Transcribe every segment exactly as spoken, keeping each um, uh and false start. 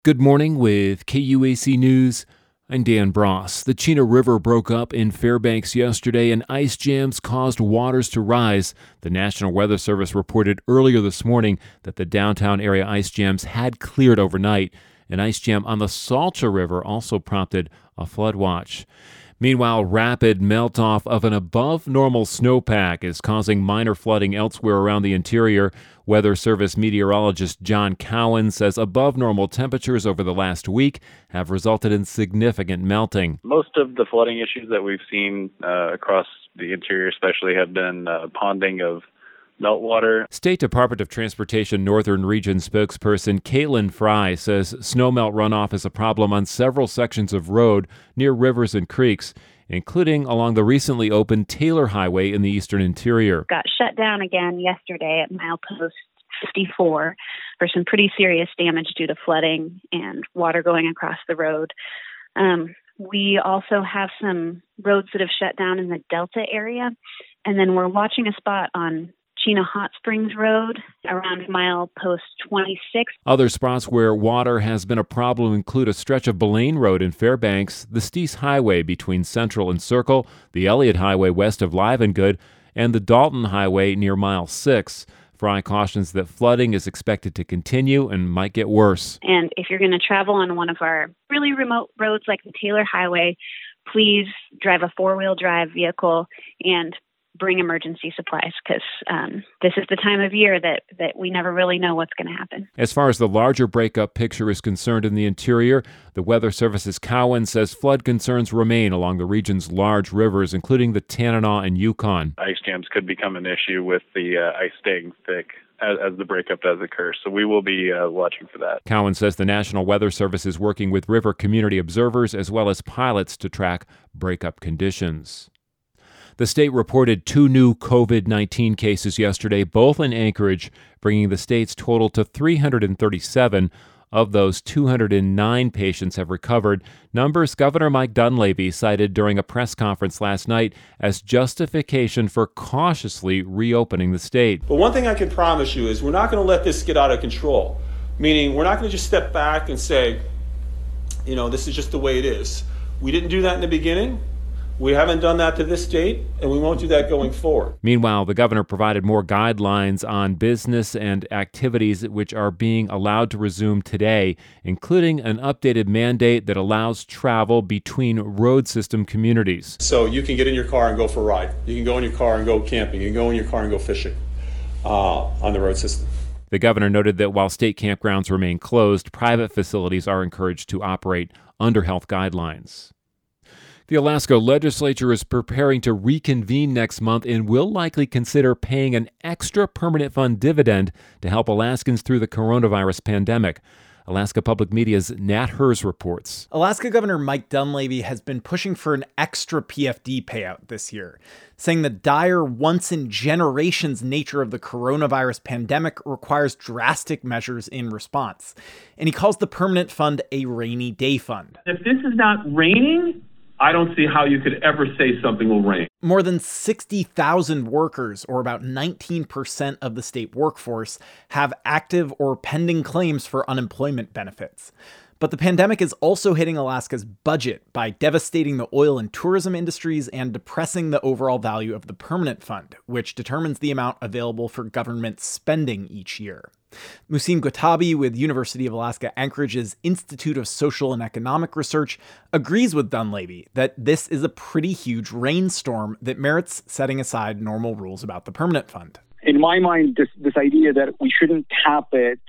Good morning with K U A C News. I'm Dan Bross. The Chena River broke up in Fairbanks yesterday and ice jams caused waters to rise. The National Weather Service reported earlier this morning that the downtown area ice jams had cleared overnight. An ice jam on the Salcha River also prompted a flood watch. Meanwhile, rapid melt-off of an above-normal snowpack is causing minor flooding elsewhere around the interior. Weather Service meteorologist John Cowan says above-normal temperatures over the last week have resulted in significant melting. Most of the flooding issues that we've seen uh, across the interior especially have been uh, ponding of meltwater. State Department of Transportation Northern Region spokesperson Caitlin Fry says snowmelt runoff is a problem on several sections of road near rivers and creeks, including along the recently opened Taylor Highway in the eastern interior. Got shut down again yesterday at milepost fifty-four for some pretty serious damage due to flooding and water going across the road. Um, we also have some roads that have shut down in the Delta area, and then we're watching a spot on Chena Hot Springs Road around milepost twenty-six. Other spots where water has been a problem include a stretch of Belane Road in Fairbanks, the Steese Highway between Central and Circle, the Elliott Highway west of Livengood, and the Dalton Highway near mile six. Fry cautions that flooding is expected to continue and might get worse. And if you're going to travel on one of our really remote roads like the Taylor Highway, please drive a four-wheel drive vehicle and bring emergency supplies, because um, this is the time of year that, that we never really know what's going to happen. As far as the larger breakup picture is concerned in the interior, the Weather Service's Cowan says flood concerns remain along the region's large rivers, including the Tanana and Yukon. Ice jams could become an issue with the uh, ice staying thick as, as the breakup does occur, so we will be uh, watching for that. Cowan says the National Weather Service is working with river community observers as well as pilots to track breakup conditions. The state reported two new covid nineteen cases yesterday, both in Anchorage, bringing the state's total to three hundred thirty-seven. Of those, two hundred nine patients have recovered, numbers Governor Mike Dunleavy cited during a press conference last night as justification for cautiously reopening the state. But one thing I can promise you is we're not going to let this get out of control, meaning we're not going to just step back and say, you know, this is just the way it is. We didn't do that in the beginning. We haven't done that to this date, and we won't do that going forward. Meanwhile, the governor provided more guidelines on business and activities which are being allowed to resume today, including an updated mandate that allows travel between road system communities. So you can get in your car and go for a ride. You can go in your car and go camping. You can go in your car and go fishing uh, on the road system. The governor noted that while state campgrounds remain closed, private facilities are encouraged to operate under health guidelines. The Alaska legislature is preparing to reconvene next month and will likely consider paying an extra permanent fund dividend to help Alaskans through the coronavirus pandemic. Alaska Public Media's Nat Hers reports. Alaska Governor Mike Dunleavy has been pushing for an extra P F D payout this year, saying the dire once-in-generations nature of the coronavirus pandemic requires drastic measures in response. And he calls the permanent fund a rainy day fund. If this is not raining, I don't see how you could ever say something will rain. More than sixty thousand workers, or about nineteen percent of the state workforce, have active or pending claims for unemployment benefits. But the pandemic is also hitting Alaska's budget by devastating the oil and tourism industries and depressing the overall value of the permanent fund, which determines the amount available for government spending each year. Musim Gotabi with University of Alaska Anchorage's Institute of Social and Economic Research agrees with Dunleavy that this is a pretty huge rainstorm that merits setting aside normal rules about the permanent fund. In my mind, this, this idea that we shouldn't cap it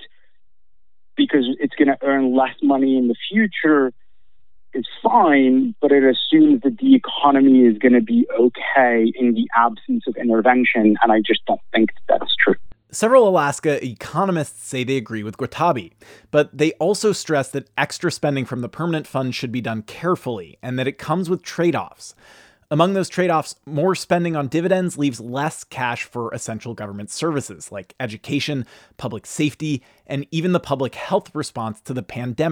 because it's going to earn less money in the future is fine, but it assumes that the economy is going to be okay in the absence of intervention, and I just don't think that that's true. Several Alaska economists say they agree with Gotabi, but they also stress that extra spending from the permanent fund should be done carefully and that it comes with trade-offs. Among those trade-offs, more spending on dividends leaves less cash for essential government services like education, public safety, and even the public health response to the pandemic.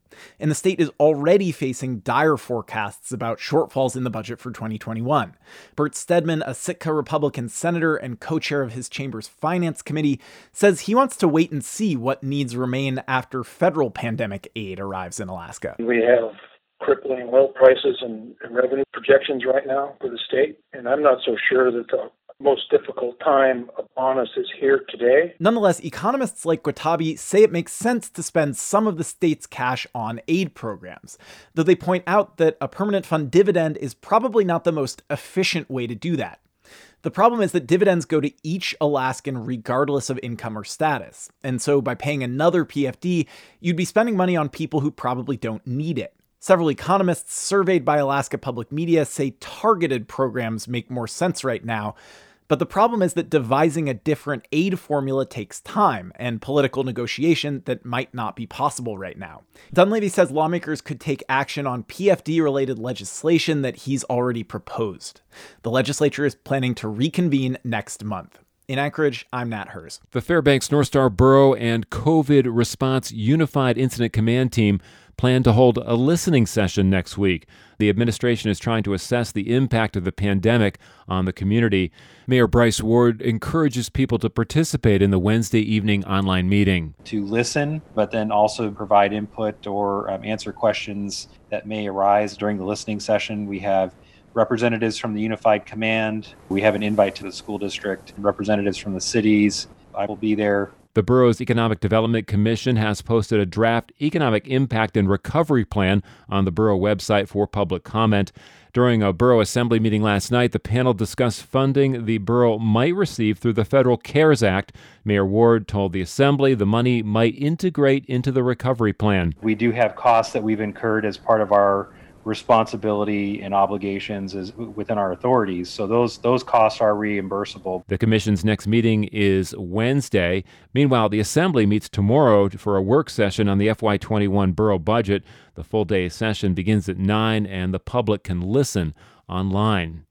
And the state is already facing dire forecasts about shortfalls in the budget for twenty twenty-one. Bert Stedman, a Sitka Republican senator and co-chair of his chamber's finance committee, says he wants to wait and see what needs remain after federal pandemic aid arrives in Alaska. We have crippling oil prices and, and revenue projections right now for the state, and I'm not so sure that the most difficult time upon us is here today. Nonetheless, economists like Guatabi say it makes sense to spend some of the state's cash on aid programs, though they point out that a permanent fund dividend is probably not the most efficient way to do that. The problem is that dividends go to each Alaskan regardless of income or status, and so by paying another P F D, you'd be spending money on people who probably don't need it. Several economists surveyed by Alaska Public Media say targeted programs make more sense right now. But the problem is that devising a different aid formula takes time and political negotiation that might not be possible right now. Dunleavy says lawmakers could take action on P F D-related legislation that he's already proposed. The legislature is planning to reconvene next month. In Anchorage, I'm Nat Hers. The Fairbanks North Star Borough and COVID Response Unified Incident Command Team plan to hold a listening session next week. The administration is trying to assess the impact of the pandemic on the community. Mayor Bryce Ward encourages people to participate in the Wednesday evening online meeting. To listen, but then also provide input or um, answer questions that may arise during the listening session. We have representatives from the Unified Command. We have an invite to the school district, representatives from the cities. I will be there. The borough's Economic Development Commission has posted a draft economic impact and recovery plan on the borough website for public comment. During a borough assembly meeting last night, the panel discussed funding the borough might receive through the Federal CARES Act. Mayor Ward told the assembly the money might integrate into the recovery plan. We do have costs that we've incurred as part of our responsibility and obligations is within our authorities. So those those costs are reimbursable. The commission's next meeting is Wednesday. Meanwhile, the assembly meets tomorrow for a work session on the F Y twenty-one borough budget. The full day session begins at nine and the public can listen online.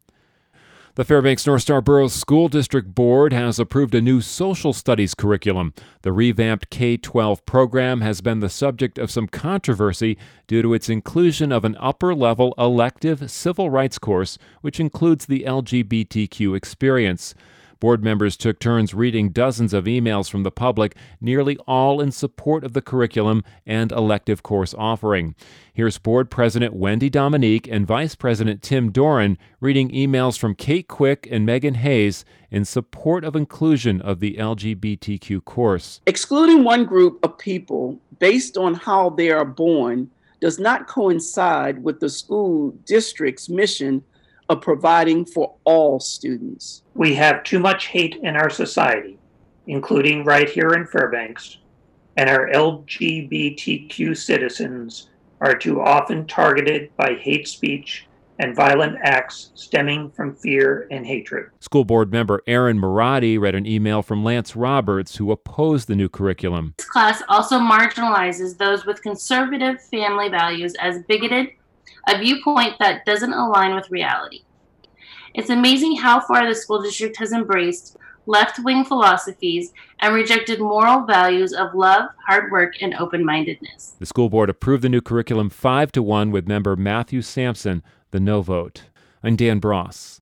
The Fairbanks North Star Borough School District Board has approved a new social studies curriculum. The revamped K twelve program has been the subject of some controversy due to its inclusion of an upper-level elective civil rights course, which includes the L G B T Q experience. Board members took turns reading dozens of emails from the public, nearly all in support of the curriculum and elective course offering. Here's Board President Wendy Dominique and Vice President Tim Doran reading emails from Kate Quick and Megan Hayes in support of inclusion of the L G B T Q course. Excluding one group of people based on how they are born does not coincide with the school district's mission of providing for all students. We have too much hate in our society, including right here in Fairbanks, and our L G B T Q citizens are too often targeted by hate speech and violent acts stemming from fear and hatred. School board member Aaron Marati read an email from Lance Roberts, who opposed the new curriculum. This class also marginalizes those with conservative family values as bigoted, a viewpoint that doesn't align with reality. It's amazing how far the school district has embraced left-wing philosophies and rejected moral values of love, hard work, and open-mindedness. The school board approved the new curriculum five to one with member Matthew Sampson, the no vote. I'm Dan Bross.